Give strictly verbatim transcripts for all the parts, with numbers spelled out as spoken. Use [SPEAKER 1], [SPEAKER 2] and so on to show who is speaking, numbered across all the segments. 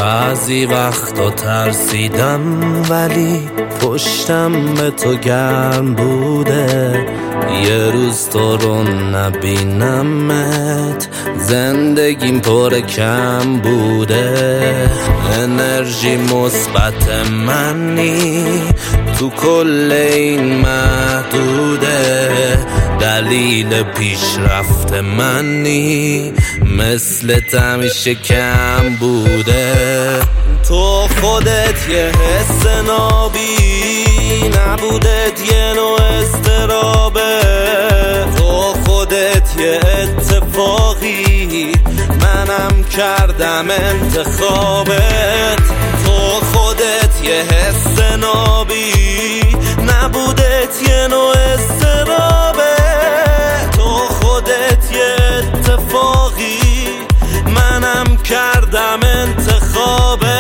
[SPEAKER 1] بعضی وقتا ترسیدم ولی پشتم به تو گرم بوده. یه روز تو رو نبینمت زندگیم پر کم بوده. انرژی مثبت منی تو کل این محدوده. دلیل پیشرفت منی مثل همیشه کم بوده. تو خودت یه حس نابی نبودت یه نوع استرابه. تو خودت یه اتفاقی منم کردم انتخابت. تو خودت یه حس نابی نبودت یه نوع استرابه. تو خودت یه اتفاقی منم کردم انتخابه.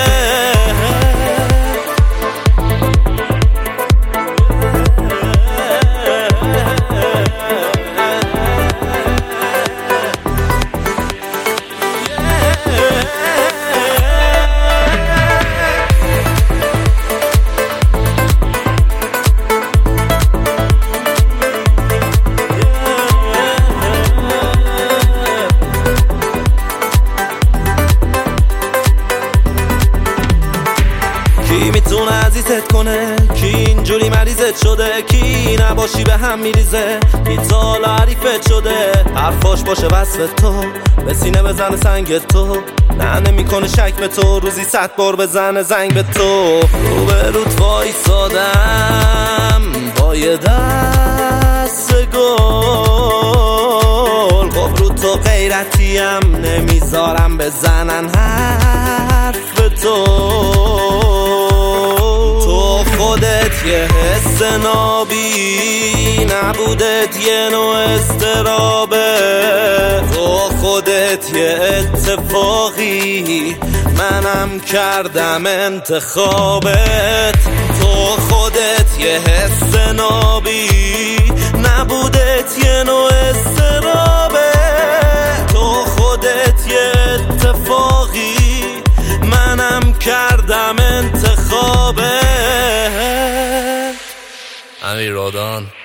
[SPEAKER 1] کی میتونه عزیزت کنه؟ کی اینجوری مریضت شده؟ کی نباشی به هم میریزه؟ کی تا حالا حریفت شده؟ حرفاش باشه وصف تو به سینه بزنه سنگ تو. نه نمیکنه شک به تو روزی صد بار بزنه زنگ به تو. رو به روت وایسادم با یه دست گل. خب رو تو غیرتیم نمیذارم بزنن حرف به تو. خودت یه حس نابی نبودت یه نوع استرابه. تو خودت یه اتفاقی منم کردم انتخابت. تو خودت یه حس نابی نبودت یه نوع استرابه. تو خودت یه اتفاقی منم کردم انتخابت. امیر رادان.